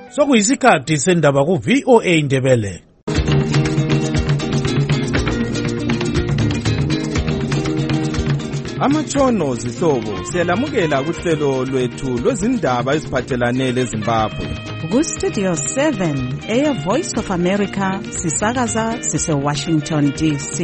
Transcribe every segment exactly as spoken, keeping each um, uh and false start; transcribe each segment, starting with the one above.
Sokuyisikhathi sendaba ku V O A Ndebele. Amatshono zihlobo siyalamukela kuhlelo lwethu lwezindaba eziphathelane leZimbabwe. Ku Studio seven, Air Voice of America, sisakaza sise Washington D C.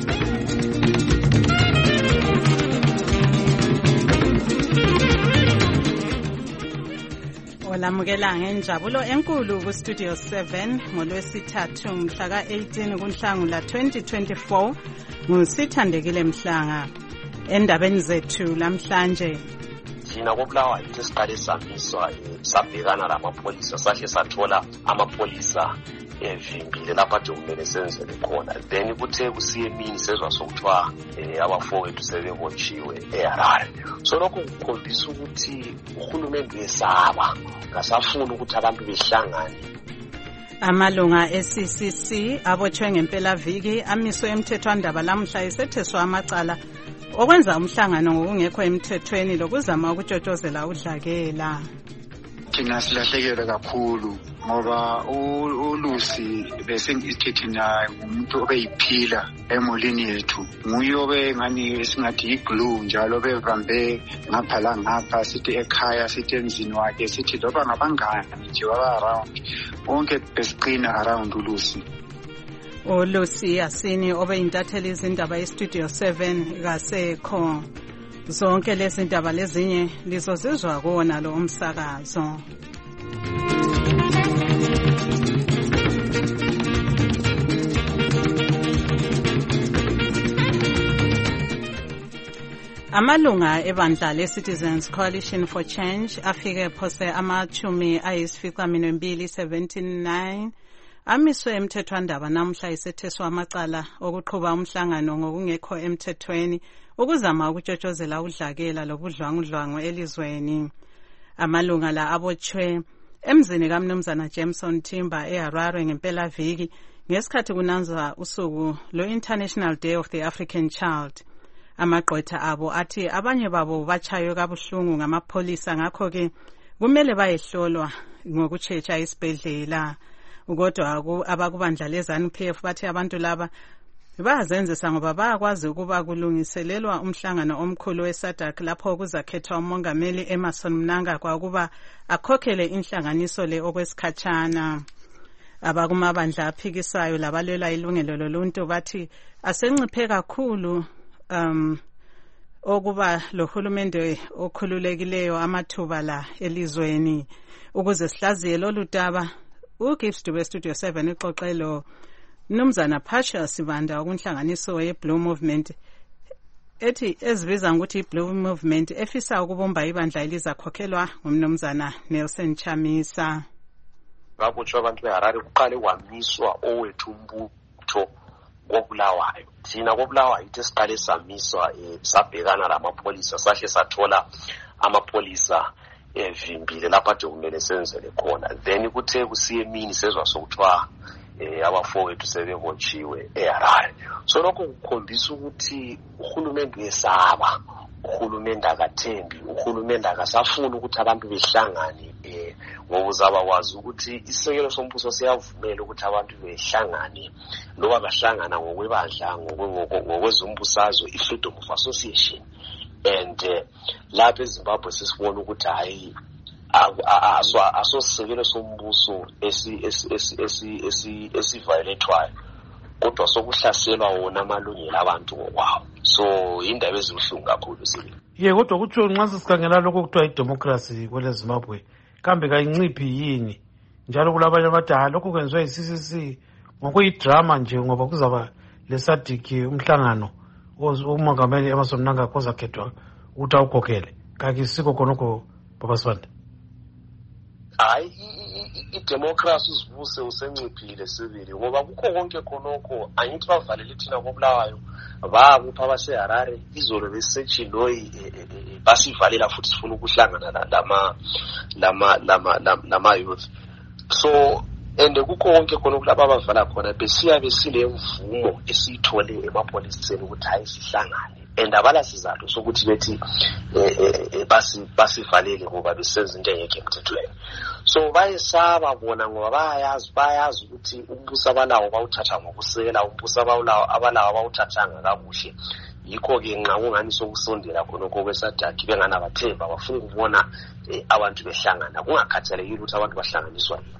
Olamukela ngenjabulo enkulu ku Studio seven ngolwesithathu mhla ka eighteen kuNhlangula twenty twenty-four ngusithandekile Mhlanga. Endabeni zethu lamhlanje thina kobulawa yithi siqale samiswa sabhekana lamapholisa sahle sathola amapholisa evimbile lapha nje kumele senzele khona, then kuthe kusiye emini sezwa sokuthiwa abafowethu sebebotshiwe eHarare. So lokho kukhombisa ukuthi uhulumende uyesaba, ngasafuna ukuthi abantu behlangane. Amalunga e-C C C abotshwe ngempela viki amiswe emthethwandaba lamhla isetheswa amacala okwenza umhlangano ngokungekho emthethweni lokuzama ukutshotshozela udlakela. Thina silahlekile kakhulu ngoba uLucy besengithi naye umuntu obeyiphila emulini yethu, nguye obengani esingathi iglue njalo bebambe ngapha la ngapha, sithi ekhaya, sithi emzini wakhe, sithi loba ngabangani nje waba around, bonke besiqina around uLucy. uLucy Asini obeyintatheli izindaba eStudio seven kasekho. Zonke lezi ndaba lezinye lizozizwa kuona lo umsakazo. Amalunga ebandla le-Citizens Coalition for Change afike phose amachumi ayisificaminwembili seventy-nine amiswe emthethwandaba namhla isetheswa amacala okuqhuba umhlangano ngokungekho emthethweni ukuzama ukutshotshozela udlakela lobudlwangudlwangu elizweni. Amalunga la abotshwe emzini kaMnumzana Jameson Timber eHarare ngempela viki ngesikhathi kunanzwa usuku lo-International Day of the African Child. Amagqwetha abo athi abanye babo bachaywe kabuhlungu ngamapholisa, ngakho-ke kumele bayehlolwa ngokutshetsha isibhedlela. Ukodwa abakubandla leZANU P F bathi abantu laba bayazenzisa ngoba bayakwazi ukuba kulungiselelwa umhlangano omkhulu weSADC lapho kuzakhethwa umongameli Emmerson Mnangagwa ukuba akhokhele inhlanganiso le okwesikhatshana. Abakumabandla aphikisayo labalwela ilungelo loluntu bathi asenciphe kakhulu um okuba lohulumende okhululekileyo amathuba la elizweni. Ukuze sihlaziye lolu daba, uGibbs Dube Studio seven ixoxelo Mnumzana Phasha Sibanda okunhlanganiso ye-Blue Movement ethi ezibiza ngokuthi i-Blue Movement efisa ukubomba ibandla elizakhokhelwa ngumnumzana Nelson Chamisa. Babotshwa abantu beHarare kuqale kwamiswa owethu umbutho kobulawayo. Thina kobulawayo yithi siqale samiswa sabhekana lamapholisa sahle sathola amapholisa evimbile lapha nje kumele senzele khona, then kuthe kusiye emini sezwa sokuthiwa abafowethu sebebotshiwe eHarare. So lokho kukhombisa ukuthi uhulumende uyesaba, uhulumende akathembi, uhulumende akasafuni ukuthi abantu behlangane ngoba uzaba wazi ukuthi isekelo sombuso siyavumela ukuthi abantu behlangane loba bahlangana ngokwebandla ngokwezombusazwe, i-Freedom of Association. And lapha eZimbabwe sisibona ukuthi hayi asosisekelo sombuso esiviolethwayo kodwa sokuhlaselwa wona amalungelo abantu ngokwawo. So indaba ezibuhlungu kakhulu sile. Ye kodwa kutsho nxa sikhangela lokho kuthiwa idemocracy kwele Zimbabwe kambe kayinciphi yini, njalo kulabanye abadaha lokho kwenziwa yi-C C C ngokuyidrama nje ngoba kuzaba leSADC umhlangano umongameli Emmerson Mnangagwa ozakhethwa ukuthi awukhokhele. Kakisiko khonokho Baba Sibanda? Hayi, idemocracy uzibuse usenciphile sibili ngoba kukho konke khonokho angithi bavalele thina kobulawayo babupha baseHarare izolo besechiloyi basivalela futhi sifuna ukuhlangana lama lama lama lama youth. So ende kukho konke khonokho laba bavala khona besiya besile mvumo esithole emapholiseni ukuthi hayi sihlangane and abalasizathu sokuthi bethi basivalele ngoba besenza into engekho emthethweni. So bayesaba bona ngoba bayazi bayazi ukuthi umbuso abalawo bawuthatha ngokusekela umbuso abalawo abalawo bawuthathanga kakuhle. Yikho-ke nxa kungani sokusondela khonokho kwesadaki benganabathemba bafuna ukubona abantu behlangana kungakhathalekile ukuthi abantu bahlanganiswa yini.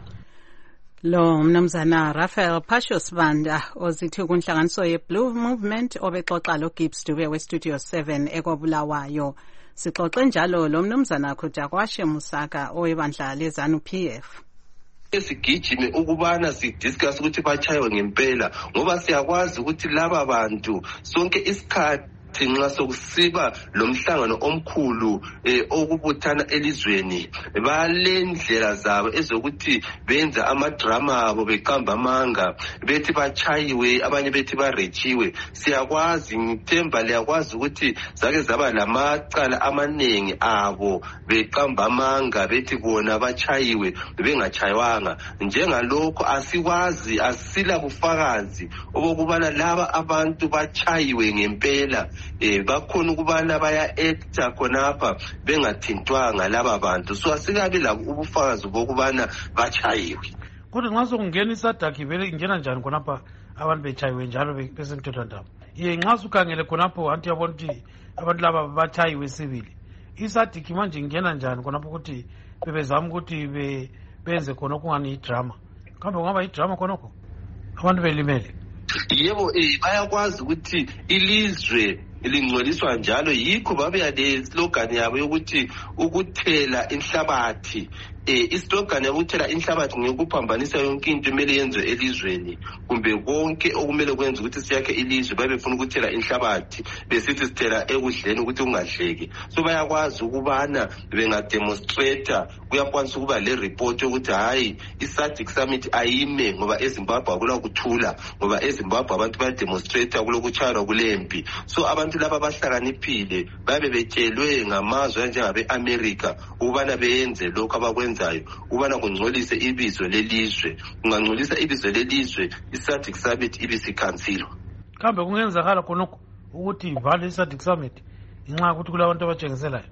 Lo mnumzana Raphael Pashos Banda ozithi kunhlanganiso ye-Blue Movement obexoxa lo Gibbs Dube we-Studio seven ekobulawayo. Sixoxe njalo lo mnumzana Khutakwashe Musaka owebandla leZANU P F. Esigijime ukubana sidiscuss ukuthi bachaywe ngempela ngoba siyakwazi ukuthi laba bantu sonke isikhathi nxa sokusiba lomhlangano omkhulu eh okubuthana elizweni balendlela zabo ezokuthi benza amadrama abo beqamba amanga bethi bachayiwe abanye bethi barechiwe. Siyakwazi ngithemba liyakwazi ukuthi zake zaba lamacala amanengi abo beqamba amanga bethi bona bachayiwe bengachaywanga. Njengalokho asikwazi asila bufakazi obokubana laba abantu bachayiwe ngempela. Eh bakhona ukubana baya actor khonapha bengathintwanga laba bantu. So asikabi la ubufakazi bokubana bachayiwe. Kodwa nxa sokungena isadaki vele ingena njani khonapha abantu bechayiwe njalo besemthethwandaba? Ye nxa sukhangele khonapho anti yabona ukuthi abantu laba bachayiwe sibili. Isadiki manje ingena njani khonapho ukuthi bebezama ukuthi benze khona kungani idrama? Kambe kungaba idrama khonokho abantu belimele? Yebo eh bayakwazi ukuthi ilizwe lingcoliswa njalo yikho babeya le slogan yabo yokuthi ukuthela inhlabathi. Eh islogan yokuthela inhlabathi ngekuphambanisa yonke into emele yenziwe elizweni kumbe konke okumele kwenza ukuthi siyakhe ilizwe babefuna ukuthela inhlabathi besithi sithela ekudleni ukuthi kungadleki. So bayakwazi ukubana bengademonstrate kuyakwanisa ukuba le report yokuthi hayi iSADC summit ayime ngoba eZimbabwe akula kuthula ngoba eZimbabwe abantu bayademonstrate kulokuchaywa kulempi. So abantu laba bahlakaniphile babe betshelwe ngamazwe njengabe America ukubana beyenze lokho abakwenza ubana kungcolise ibizo lelizwe ungangcolisa ibizo lelizwe iSADC summit ibisikhansilo. Kambe kungenzakala khonokho ukuthi ivale iSADC summit inxa ukuthi kulabantu abatshengiselayo?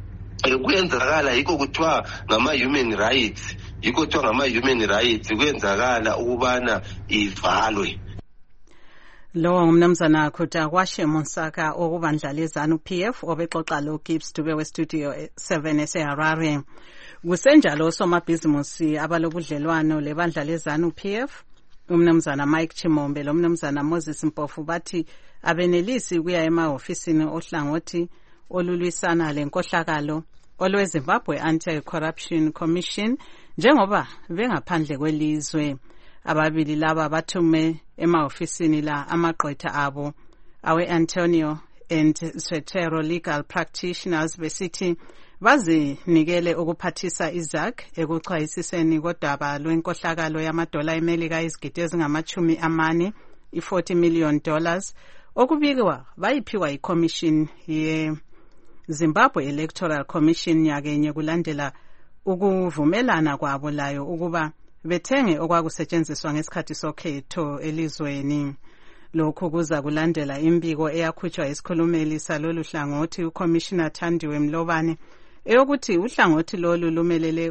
Eh kuyenzakala yikho kuthiwa ngama human rights yikho kuthiwa ngama human rights kuyenzakala ukubana ivalwe. Lo mnumzana Khutakwashe Musaka okubandla leZANU P F obexoxa lo Gibbs Dube we-Studio seven eseHarare. Kusenjalo somabhizimusi abalobudlelwano lebandla leZANU P F umnumzana Mike Chimombe lo mnumzana Moses Mpofu bathi abenelisi kuya emahofisini ohlangothi olulwisana lenkohlakalo olweZimbabwe Anti-Corruption Commission njengoba bengaphandle kwelizwe. Ababili laba bathume emahofisini la amagqwetha abo awe Antonio and Swetero Legal Practitioners besithi bazinikele ukuphathisa iZAC ekuchwayisiseni kodaba lwenkohlakalo yamadola eMelika izigidi ezingamachumi amane i-forty million dollars okubikwa bayiphiwa iCommission ye Zimbabwe Electoral Commission nyakenye kulandela ukuvumelana kwabo layo ukuba bethenge okwakusetshenziswa ngesikhathi sokhetho elizweni. Lokhu kuza kulandela imbiko eyakhutshwa isikhulumeli salolu hlangothi uCommissioner Thandiwe Mlobane eyokuthi uhlangothi lolu lumelele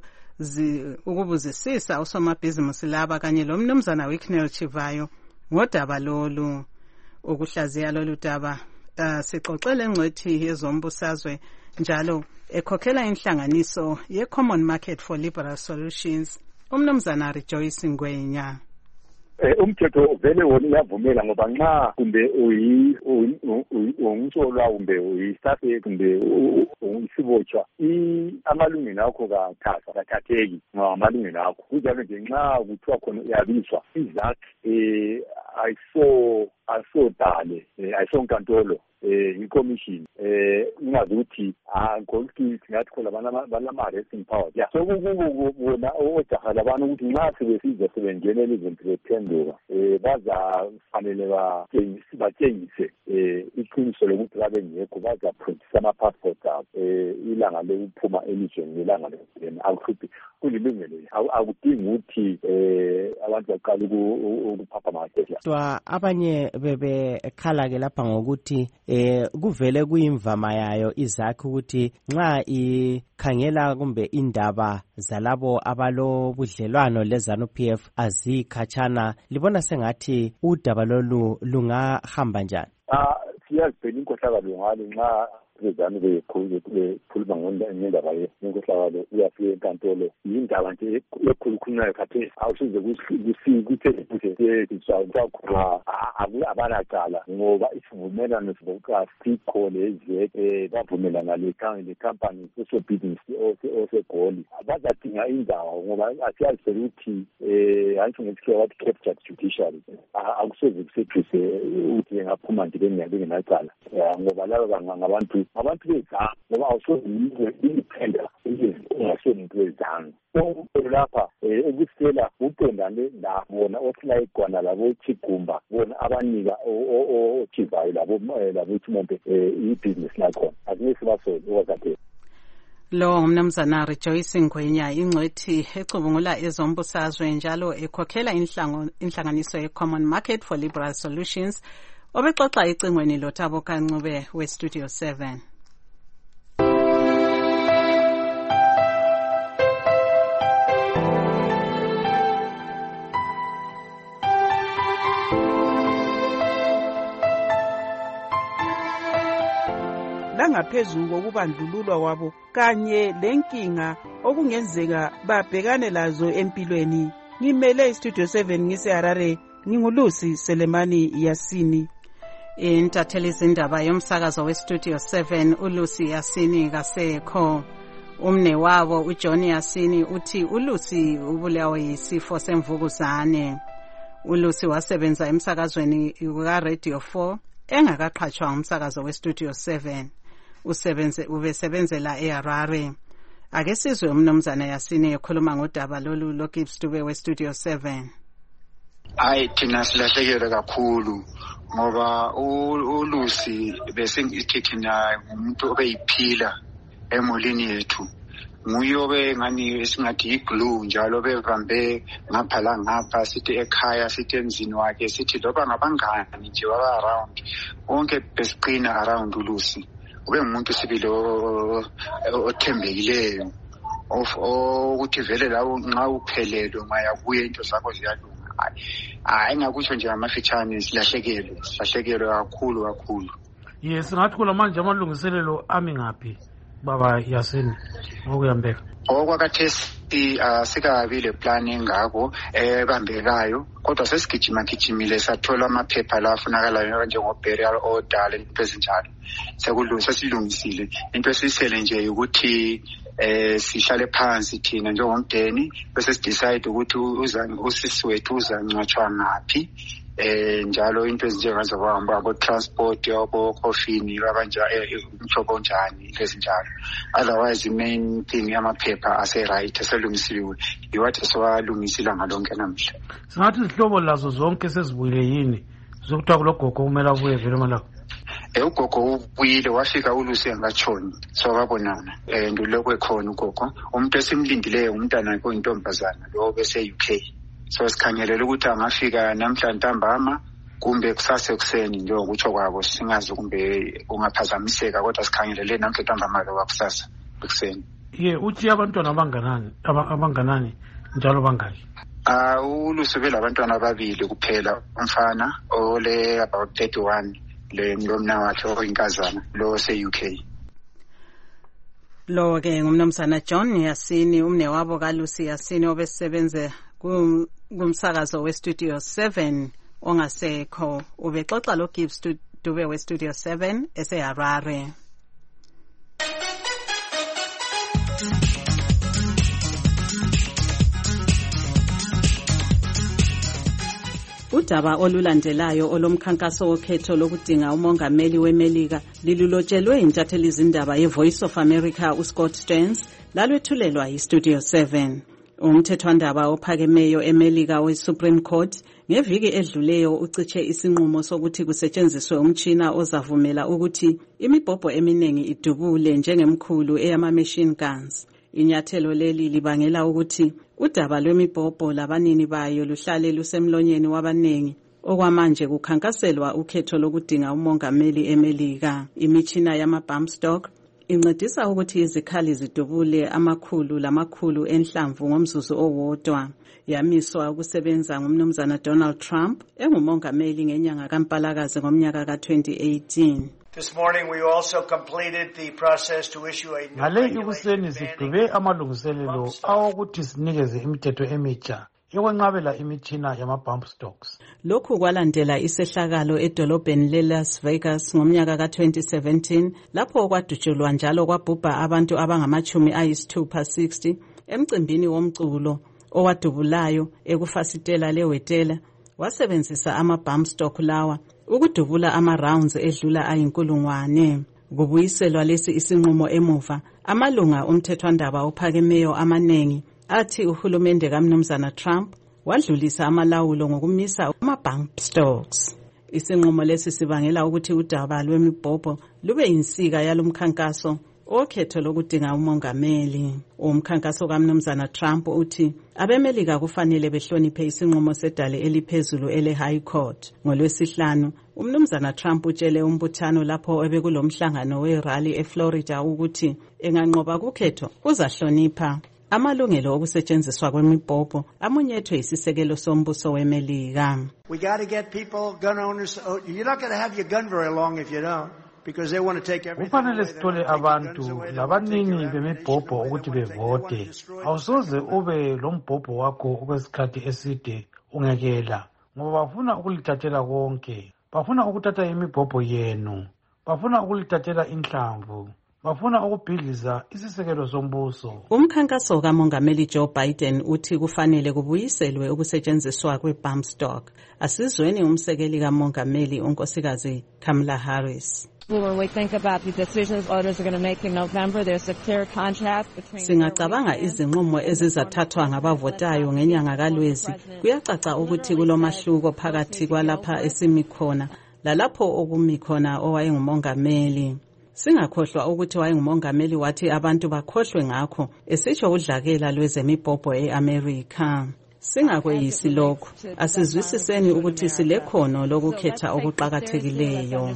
ukubuzisisa usomabhizimusi laba kanye lo mnumzana Wicknell Chivayo ngodaba lolu. Ukuhlaziya lolu daba uh, sixoxele ngcwethi yezombusazwe njalo ekhokhela inhlanganiso ye-Common Market for Liberal Solutions umnumzana Rejoice Ngwenya. Eh umthetho vele wona uyavumela ngoba nxa kumbe uyi ungumsolwa kumbe uyistafe kumbe uyisibotshwa amalungelo akho kathatha kathatheki ngamalungelo akho kunjalo nje nxa kuthiwa khona uyabiswa iZAC eh ayiso asodale ayisonkantolo eh iCommission eh ingazi ukuthi ankoliki singathi khona banama arresting powers ya so kubona ojahala abantu ukuthi nxa sebesiza sebengenele izinto zephenduka eh baza fanele ba batshengise eh iqiniso lokuthi babe ngekho baza produce ama passports abo eh ilanga lokuphuma elizweni ilanga lokugena akuhluphi kulilungelo akudingi ukuthi eh abantu baqala ukuphapha amathela abanye bebe khala ke lapha ngokuthi eh kuvele kuyimvama yayo izakhe ukuthi nxa ikhangela kumbe indaba zalabo abalobudlelwano lezanu P F azikhatshana libona sengathi udaba lolu lungahamba njani? Ah siyazibhela inkohlakalo ngalo nxa bezami bekhuluma ngendaba yenkohlakalo uyafika enkantolo yindaba nje ekhulukhulunayo khathesi awusize kusekhona abanacala ngoba isivumelano sikhona eziyeke bavumelana le-company esobhizinisi osegoli bazadinga indawo ngoba asiyazibhela ukuthi um antsho ngesikhiwa wathi captured judiciary akusoze kuseduze ukuthi engaphuma nje bengenacala ngoba laba ngabantu abantu bezanga ngoba awusoze independent ungasoni into ezanga so lapha ukusela uqondane labona osilayigwana labo chigumba bona abanika ochivayo labo labo chimombe ibusiness lakhona akunesi basole wakade lo umnumzana Rejoice Ngwenya ingcwethi ecubungula ezombusazwe njalo ekhokhela inhlanganiso ye-Common Market for Liberal Solutions obexoxa icingweni loThabo Kancube we-Studio seven. Langaphezulu kokubandlululwa kwabo kanye lenkinga okungenzeka babhekane lazo empilweni. Ngimele iStudio seven ngise-Harare, ngingulusi Selemani Yasini. Intatheli zindaba yomsakazo weStudio seven uLucy Yasini kasekho. Umne wabo uJohn Yasini uthi uLucy ubulawa yisifo semvukuzane. uLucy wasebenza emsakazweni kaRadio four engakaqhatshwa umsakazo weStudio seven. Usebenze ubesebenzela eHarare. Ake sizwe umnumzana Yasini ekhuluma ngodaba lolu loGibbs Dube weStudio seven. Hayi thina silahlekelwe kakhulu ngoba uLucy besengithi naye umuntu obeyiphila emolini yethu. Nguye obe ngani esingathi iglue njalo bevambe ngapha la ngapha sithi ekhaya sithi emzini wakhe sithi loba ngabangani nje waba around wonke besiqina around uLucy. Ube umuntu sibilo othembekileyo of ukuthi vele lawo nxa uphelelo maya kuye into zakho ziyalunga. Hayi ngakusho nje amafitshane silahlekelwe silahlekelwe kakhulu kakhulu. Yes ngathi kula manje amalungiselelo ami ngaphi baba Yasini ngokuyambeka okwakathesi asikabi le plan engako ebambekayo kodwa sesigijima gijimile sathola amaphepha la afunakalayo njengo burial order into ezinjalo sekulungisa silungisile into esisele nje ukuthi eh sihlale phansi thina njengomdeni bese sidecide ukuthi usisi wethu uzangcwatshwa ngaphi eh njalo into ezinjengazo kwahamba abo transport yabo coffee abanje umhlobo njani lezinjalo. Otherwise the main thing yamaphepha ase right aselungisiwe iwathi swalungisila ngalonke namhla. Singathi izihlobo lazo zonke sezibuyile yini zokuthiwa kulogogo kumele abuye vele malapha. Eh ugogo ubuyile wafika uLucy angachoni so babonana eh nduloko ekhona ugogo umuntu esimlindileyo umntana wakhe oyintombazana lo bese U K. So sikhangelela ukuthi angafika namhla ntambama kumbe kusase ekseni nje ukutsho kwabo singazi kumbe ungaphazamiseka kodwa sikhangelele namhla ntambama lo wakusasa ekseni. Ye uthi abantwana abanganani abanganani njalo bangaki? Ah uLucy vele abantwana ababili kuphela umfana ole about thirty-one le ngomna wakhe oyinkazana lo se U K. Lo ke ngumnumzana John Yasini umne wabo kaLucy Yasini obesebenze kumsakazo weStudio seven ongasekho ubexoxa lo Gibbs Dube weStudio seven eseHarare. Udaba olulandelayo olomkhankaso wokhetho lokudinga umongameli weMelika lilulotshelwe intatheli izindaba yeVoice of America uScott Stearns lalwethulelwa yiStudio seven. Umthethwandaba ophakemeyo eMelika weSupreme Court ngeviki edluleyo uciche isinqumo sokuthi kusetshenziswe umtshina ozavumela ukuthi imibhobho eminingi idubule njengemkhulu eyama-machine guns. Inyathelo leli libangela ukuthi udaba lwemibhobho labanini bayo luhlale lusemlonyeni wabanengi Okwamanje kukhankaselwa ukhetho lokudinga umongameli eMelika. Imitshina yama-bump stock incedisa ukuthi izikhali zidubule amakhulu lamakhulu enhlamvu ngomzuzu owodwa. Yamiswa ukusebenza ngumnumzana Donald Trump engumongameli ngenyanga kaMpalakazi ngomnyaka ka twenty eighteen. This morning we also completed the process to issue a new ngale ikuseni sidube amalungiselelo awokuthi sinikeze imithetho emitsha yokwenqabela imitshina yama-bump stocks. Lokhu kwalandela isehlakalo edolobheni leLas Vegas ngomnyaka ka twenty seventeen lapho kwadutshulwa njalo kwabhubha abantu abangamachumi ayisithupha sixty emcimbini womculo owadubulayo ekufasitela lewetela. Wasebenzisa ama-bump stock lawa ukudubula ama-rounds edlula ayinkulungwane. Kubuyiselwa lesi isinqumo emuva, amalunga omthethwandaba ophakemeyo amanengi athi uhulumende kaMnumzana Trump wadlulisa amalawulo ngokumisa ama-bump stocks. Isinqumo lesi sibangela ukuthi udaba lwemibhobho lube yinsika yalomkhankaso okhetho lokudinga umongameli. Umkhankaso kaMnumzana Trump uthi abemelika kufanele behloniphe isinqumo sedale eliphezulu ele-High Court. NgoLwesihlanu, uMnumzana Trump utshele umbuthano lapho ebekulomhlangano we-rally eFlorida ukuthi enganqoba kukhetho uzahlonipha amalungelo okusetshenziswa kwemibhobho amunyethwe isisekelo sombuso weMelika. We got to get people, gun owners. You're not going to have your gun very long if you don't. Kufanele sithole abantu labanini bemibhobho ukuthi bevote. Awusoze ube lombhobho wakho okwesikhathi eside ungekela ngoba bafuna ukulithathela konke. Bafuna ukuthatha imibhobho yenu, bafuna ukulithathela inhlamvu, bafuna ukubhidliza isisekelo sombuso. Umkhankaso kaMongameli Joe Biden uthi kufanele kubuyiselwe ukusetshenziswa kwe-bump stock. Asizweni umsekeli kaMongameli unkosikazi Kamala Harris. When we think about the decisions voters are going to make in November, there's a clear contrast between Singacabanga izinqumo ezizathathwa ngabavotayo ngenyanga kaLwezi. Kuyacaca ukuthi kulomahluko phakathi kwalapha esimikhona lalapho okumikhona owayengumongameli. Singakhohlwa ukuthi wayengumongameli wathi abantu bakhohlwe ngakho esitsho udlakela lwezemibhobho eAmerica. Singakweyisi lokho, asizwisiseni ukuthi silekhono lokukhetha okuqakathekileyo.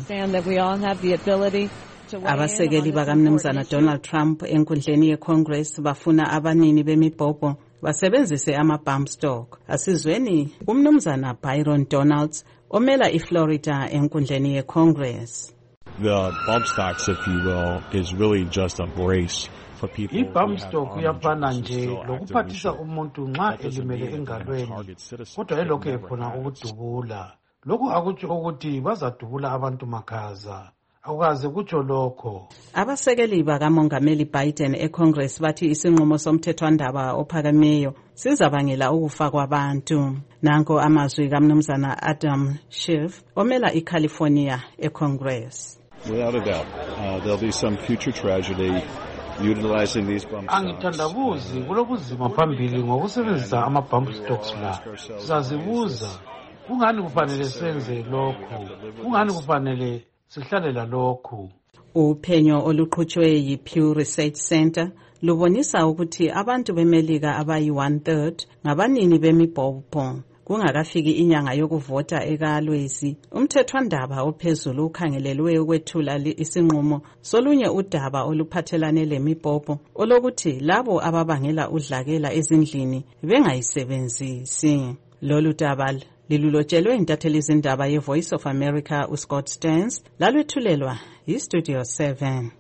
Abasekeli bakaMnumzana Donald Trump enkundleni yeCongress bafuna abanini bemibhobho basebenzise ama-bump stock. Asizweni uMnumzana Byron Donalds omela iFlorida enkundleni yeCongress. The bump stocks, if you will, is really just a brace. I-bump stock uyafana nje lokuphathisa umuntu nxa elimele engalweni, kodwa elokhu ekhona ukudubula. Lokhu akutsho ukuthi bazadubula abantu makhaza. Akukaze kutsho lokho. Abasekeli bakaMongameli Biden eCongress bathi isinqumo somthethwandaba ophakameyo sizabangela ukufa kwabantu. Nanko amazwi kaMnumzana Adam Schiff omela iCalifornia eCongress. Without a doubt, uh, there'll be some future tragedy utilizing these bump stocks. Angithandabuzi kulokuzima phambili ngokusebenzisa ama-bump stocks la. Sizazibuza kungani kufanele senze lokhu, kungani kufanele sihlalela lokhu. Uphenyo oluqhutshwe yi-Pew Research Center lubonisa ukuthi abantu beMelika abayi one third ngabanini bemibhobho. Kungakafiki inyanga yokuvota ekaLwezi, umthethwandaba ophezulu ukhangelelwe ukwethula isinqumo solunye udaba oluphathelane lemibhobho olokuthi labo ababangela udlakela ezindlini bengayisebenzisi. Lolu daba lilulotshelwe intatheli izindaba ye-Voice of America uScott Stearns lalwethulelwa yi-Studio seven.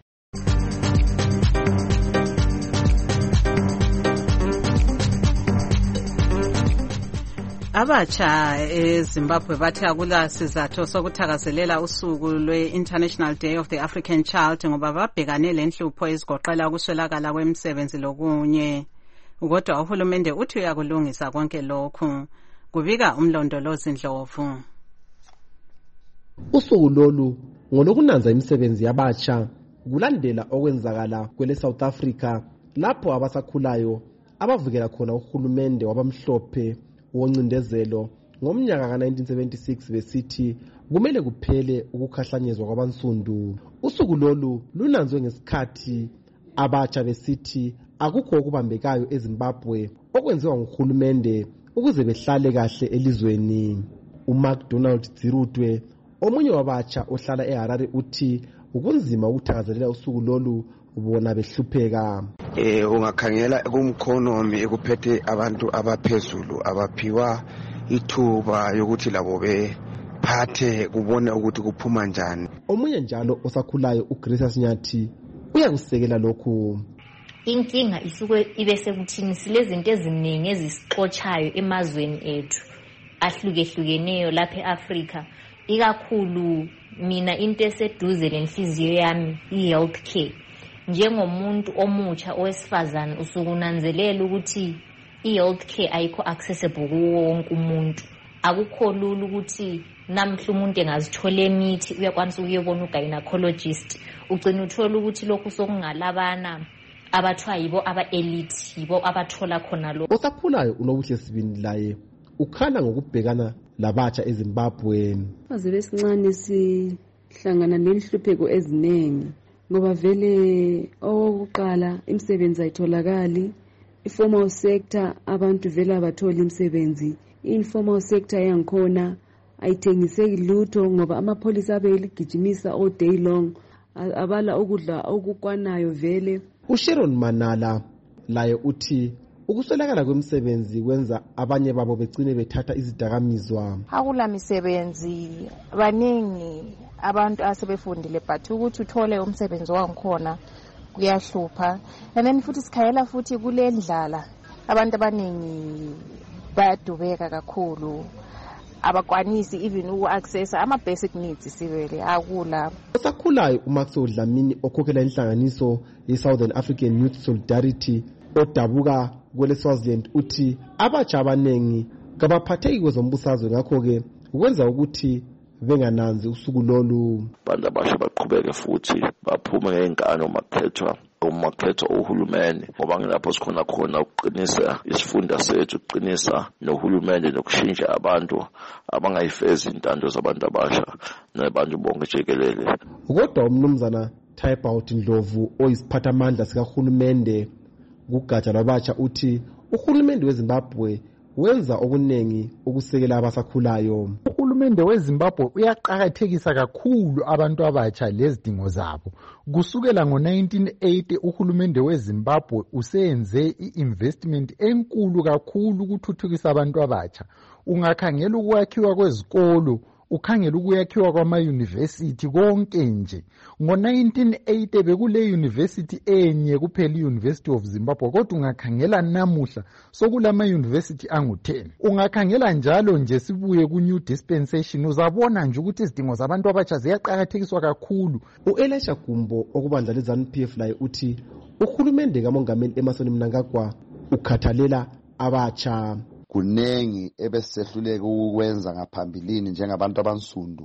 Abatsha eZimbabwe bathi akula sizathu sokuthakazelela usuku lwe-International Day of the African Child ngoba babhekane lenhlupho ezigoqela ukuswelakala kwemisebenzi lokunye. Kodwa uhulumende uthi uyakulungisa konke lokhu. Kubika umlondolozi Ndlovu. Usuku lolu ngolokunanza imisebenzi yabatsha kulandela okwenzakala kwele South Africa lapho abasakhulayo abavukela khona uhulumende wabamhlophe woncindezelo ngomnyaka ka nineteen seventy-six besithi kumele kuphele ukukhahlanyezwa kwabansundu. Usuku lolu lunanzwe ngesikhathi abatsha besithi akukho okubambekayo eZimbabwe okwenziwa nguhulumende ukuze behlale kahle elizweni. uMcDonald Dzirutwe omunye wabatsha ohlala eHarare uthi ukunzima ukuthakazelela usuku lolu ubona behlupheka. Eh ungakhangela kumkhonomi ekuphethe abantu abaphezulu abaphiwa ithuba yokuthi labo be phathe kubone ukuthi kuphuma njani. Omunye njalo osakhulayo uGrace Sinyathi uyakusekela lokhu. Inkinga isuke ibe sekuthini silezinto eziningi ezisixotshayo emazweni ethu ahlukehlukeneyo lapha eAfrika, ikakhulu mina into eseduze lenhliziyo yami i-health care. Njengomuntu omutsha owesifazane usukunanzelela ukuthi i-health care ayikho accessible kuwo wonke umuntu. Akukho lula ukuthi namhla umuntu engazithola imithi uyakwanisa ukuyobona ugynecologist, ugcina uthola ukuthi lokhu sokungalabana abathwa yibo aba-elite, yibo abathola khona lokho. Osakhulayo unobuhle sibini laye ukhala ngokubhekana labatsha eZimbabwe. Aze besincane sihlangana nenhlupheko eziningi ngoba vele owokuqala imisebenzi ayitholakali, informal sector abantu vele abathola imisebenzi, informal sector yangikhona ayithengiseki lutho ngoba amapholisa abeligijimisa all day long, abala ukudla okukwanayo vele. uSharon Manala laye uthi ukuswelakala kwemisebenzi kwenza abanye babo begcine bethatha izidakamizwa. Akula misebenzi baningi abantu asebefundile but ukuthi uthole umsebenzi wangikhona kuyahlupha. And then futhi sikhayela futhi kule ndlala abantu abaningi bayadubeka kakhulu, abakwanisi even uku-access ama-basic needs sivele akula. Osakhulayo uMaxwell Dlamini okhokhela inhlanganiso ye-Southern African Youth Solidarity odabuka kwele Swaziland uthi abatsha abanengi kabaphatheki kwezombusazwe, ngakho-ke ukwenza ukuthi bengananzi usuku lolu. Abantu abasha baqhubeke futhi baphume ngey'nkani umakhethwa umakhethwa uhulumeni, ngoba ngilapho sikhona khona ukuqinisa isifunda sethu, ukuqinisa nohulumeni nokushintsha abantu abangayifezi intando zabantu abasha nabantu bonke jikelele. Kodwa umnumzana Tybaut Ndlovu oyisiphathamandla sikahulumende kugatsha lwabatsha uthi uhulumende weZimbabwe wenza okuningi ukusekela abasakhulayo. Uhulumende weZimbabwe uyaqhakathekisa kakhulu abantu abatsha lezidingo zabo. Kusukela ngo nineteen eighty uhulumende weZimbabwe usenze i-investment enkulu kakhulu ukuthuthukisa abantu abatsha. Ungakhangela ukwakhiwa kwezikolo, ukhangela ukuyakhiwa kwama-university konke nje. Ngo nineteen eighty bekule university enye kuphela i-University of Zimbabwe, kodwa ungakhangela namuhla sokulama university angu ten. Ungakhangela njalo nje sibuye ku new dispensation uzabona nje ukuthi izidingo zabantu abatsha ziyaqhakathekiswa kakhulu. U-Elisha Gumbo okubandla leZANU P F laye uthi uhulumende kaMongameli Emmerson Mnangagwa ukhathalela abatsha. Kunengi ebesehluleka ukukwenza ngaphambilini njengabantu abansundu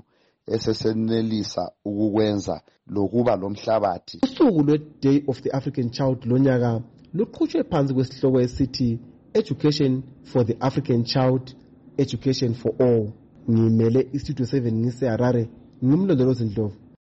esesenelisa ukukwenza lokuba lomhlabathi. Usuku lwe-Day of the African Child lonyaka luqhutshwe phansi kwesihloko esithi Education for the African Child, Education for All. Ngimele iStudio seven ngiseHarare, ngimlondolozi Ndlovu.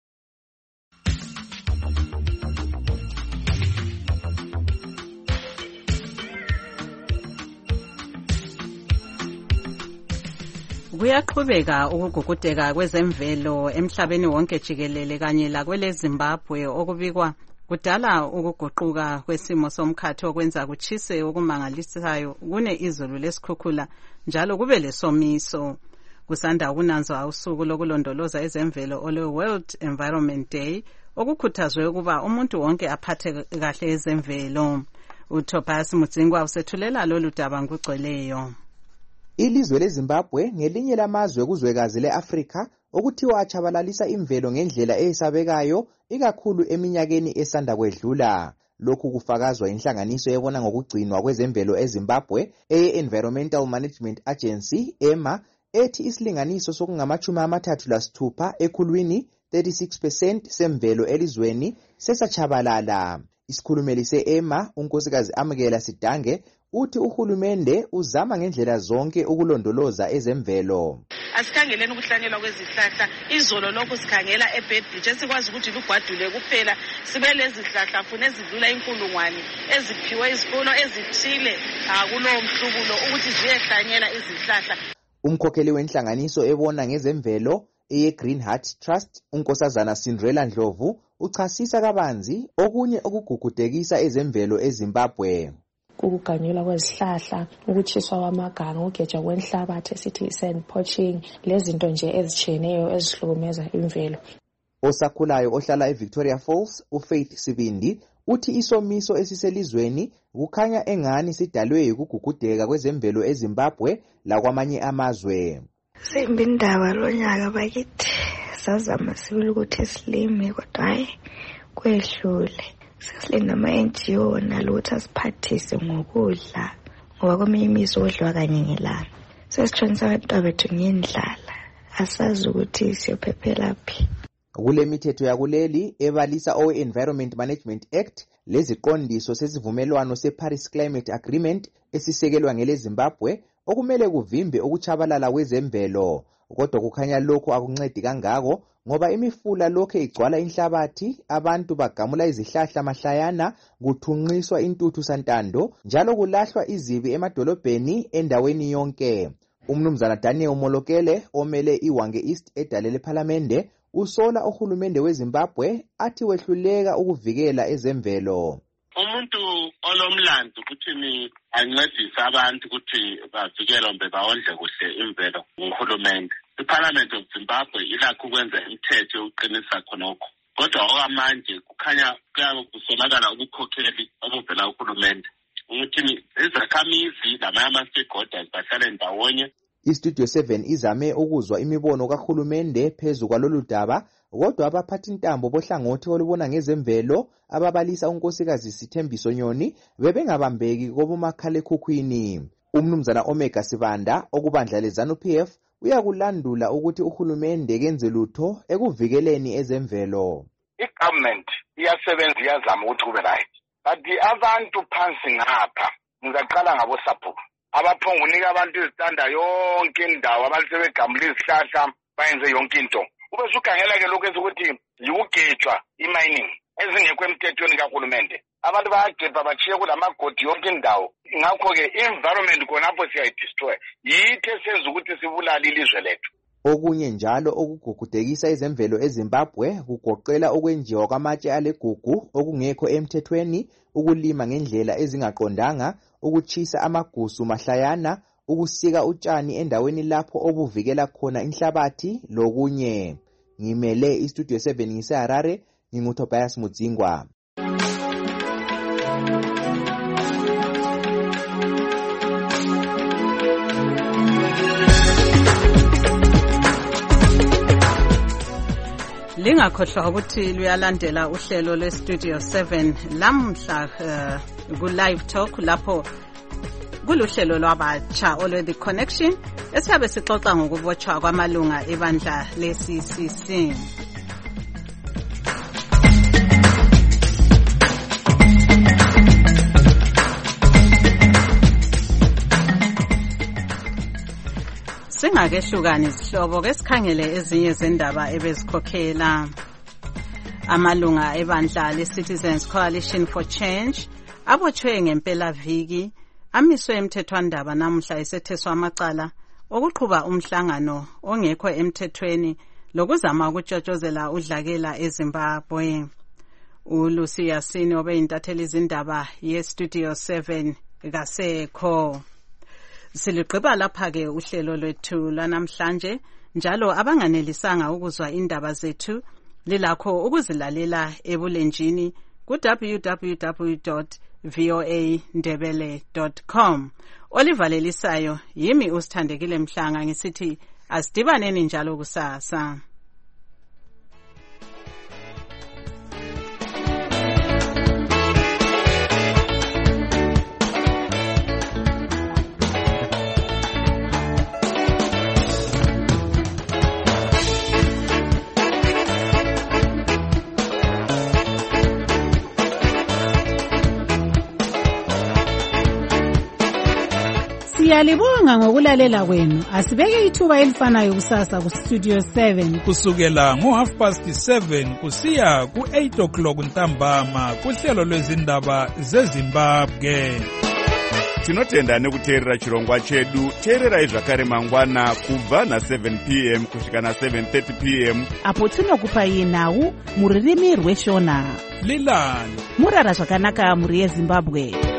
Kuyaqhubeka ukugugudeka kwezemvelo emhlabeni wonke jikelele kanye lakwele Zimbabwe okubikwa kudala ukuguquka kwesimo somkhathi okwenza kuchise okumangalisayo, kune izulu lesikhukhula njalo kube lesomiso. Kusanda ukunanzwa usuku lokulondoloza ezemvelo ole World Environment Day okukhuthazwe ukuba umuntu wonke aphathe kahle ezemvelo. uTopas Mudzingwa usethulela lolu daba ngugcweleyo. Ilizwe leZimbabwe ngelinye lamazwe kuzwekazi leAfrika okuthiwa achabalalisa imvelo ngendlela eyesabekayo ikakhulu eminyakeni esanda kwedlula. Lokhu kufakazwa inhlanganiso yebona ngokugcinwa kwezemvelo eZimbabwe eye-Environmental Management Agency EMA ethi isilinganiso sokungamachumi amathathu lasithupha ekhulwini thirty-six percent semvelo elizweni sesachabalala. Isikhulumeli se-EMA unkosikazi Amukela Sidange uthi uhulumende uzama ngendlela zonke ukulondoloza ezemvelo. Asikhangeleni ukuhlanyelwa kwezihlahla, izolo lokho sikhangela eBedbridge esikwazi ukuthi lugwadule kuphela, sibe lezi zihlahla funa ezidlula inkulungwane eziphiwe izikolo ezithile kulowo mhlubulo ukuthi ziyehlanyela izihlahla. Umkhokheli wenhlanganiso ebona ngezemvelo eye-Green Heart Trust, uNkosazana Cinderella Ndlovu, uchasisa kabanzi okunye okugugudekisa ezemvelo eZimbabwe. Ukuganyulwa kwezihlahla, ukutshiswa kwamaganga, ukugejwa kwenhlabathi esithi sand poaching, lezinto nje ezitshiyeneyo ezihlukumeza imvelo. Osakhulayo ohlala eVictoria Falls, uFaith Sibindi, uthi isomiso esiselizweni kukhanya engani sidalwe ukugugudeka kwezemvelo eZimbabwe lakwamanye amazwe. Sembe indaba lonyaka bakithi sazama sibili ukuthi silime kodwa hayi kwehlule. Sesilinda ama-N G O nalutho asiphathise ngokudla ngoba kweminye imizi odliwa kanye ngelanga. Sesitshonisa abantwana bethu ngendlala, asazi ukuthi siyophephela phi. Kule mithetho yakuleli ebalisa owe-Environment Management Act leziqondiso sesivumelwano se-Paris Climate Agreement esisekelwa ngele Zimbabwe okumele kuvimbe ukuchabalala kwezemvelo, kodwa kukhanya lokho akuncedi kangako ngoba imifula lokho igcwala inhlabathi, abantu bagamula izihlahla mahlayana, kuthunqiswa intuthu santando, njalo kulahlwa izibi emadolobheni endaweni yonke. Umnumzana Daniel Molokele omele iWange East edalele parliamente usola uhulumende weZimbabwe athi wehluleka ukuvikela ezemvelo. Umuntu olomlando ukuthi ni ancedise abantu ukuthi bavikele ombe bawondle kuhle imvelo nguhulumende. iParliament of Zimbabwe ilakho ukwenza imithetho yokuqinisa khonokho. Kodwa okwamanje kukhanya kuyabe kusolakala ubukhokheli obuvela kuhulumende. Ukuthi izakhamizi lamanye ama-stakeholders bahlale ndawonye. iStudio seven izame ukuzwa imibono kahulumende phezu kwalolu daba, kodwa abaphathi intambo bohlangothi olubona ngezemvelo ababalisa unkosikazi Sithembiso Nyoni bebengabambeki kobomakhalekhukhwini. Umnumzana Omega Sibanda okubandla leZANU P F uyakulandula ukuthi uhulumende kenze lutho ekuvikeleni ezemvelo. I-government iyasebenza iyazama ukuthi kube right, but abantu phansi ngapha ngizaqala ngabo support abaphonga unika abantu izitanda yonke indawo abantu sebegamula izihlahla bayenze yonke into. Ube sukhangela ke lokho esukuthi yikugejwa imining ezingekho emthethweni kahulumende. Abantu bayagebha bachiye kulamagodi yonke indawo. Ngakho ke environment konapho siyayidestroy. Yithe senza ukuthi sibulala ilizwe lethu. Okunye njalo okugugudekisa ezemvelo eZimbabwe kugoqela okwenjiwa kwamatshe alegugu okungekho emthethweni, ukulima ngendlela ezingaqondanga, ukuchisa amagusu mahlayana, ukusika utshani endaweni lapho obuvikela khona inhlabathi lokunye. Ngimele iStudio seven ngiseHarare, nginguTobias Mudzingwa. Lingakhohlwa ukuthi luyalandela uhlelo lweStudio seven lamhla uh, ku live talk lapho kuluhlelo lwabatsha olwe The Connection esiyabe sixoxa ngokubotshwa kwamalunga ebandla le-C C C. Singakehlukani isihlobo ke sikhangele ezinye zendaba ebezikhokhela. Amalunga ebandla le-Citizens Coalition for Change abotshwe ngempela viki amiswe emthethwandaba namuhla esetheswa amacala okuqhuba umhlangano ongekho emthethweni lokuzama ukutshotshozela udlakela eZimbabwe. uLucy Yasini obeyintatheli izindaba yeStudio seven kasekho. Siligqiba lapha ke uhlelo lwethu lanamhlanje, njalo abanganelisanga ukuzwa indaba zethu lilakho ukuzilalela ebulenjini ku w w w dot voa ndebele dot com. Olivalelisayo yimi uSithandekile Mhlanga ngisithi asidibaneni njalo kusasa. Siyalibonga ngokulalela kwenu. Asibeke ithuba elifanayo kusasa ku Studio seven kusukela ngo half past seven kusiya ku eight o'clock ntambama kuhlelo lwezindaba zeZimbabwe. tinotenda nekuteerera chirongwa chedu. Teererai zvakare mangwana kubva na seven p m kusvika na seven thirty p m apo tinokupai nhau mururimi rweshona. Leland murara zvakanaka muri yeZimbabwe.